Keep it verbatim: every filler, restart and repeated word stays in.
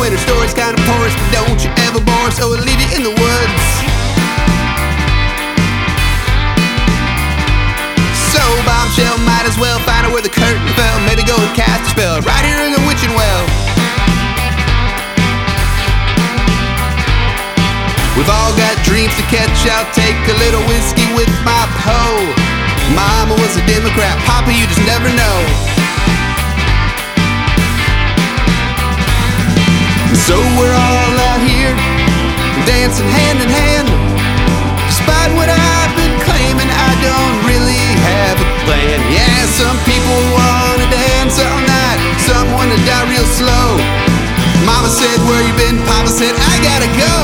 and her story's kinda porous, but don't you ever bore, so we'll leave you in the woods. So bombshell, might as well find out where the curtain fell. Maybe go and cast a spell right here in the witching well. We've all got dreams to catch, I'll take a little whiskey with my Poe. Mama was a Democrat, Papa, you just never know. So we're all out here, dancing hand in hand. Despite what I've been claiming, I don't really have a plan. Yeah, some people wanna dance all night, some wanna die real slow. Mama said, where you been? Papa said, I gotta go.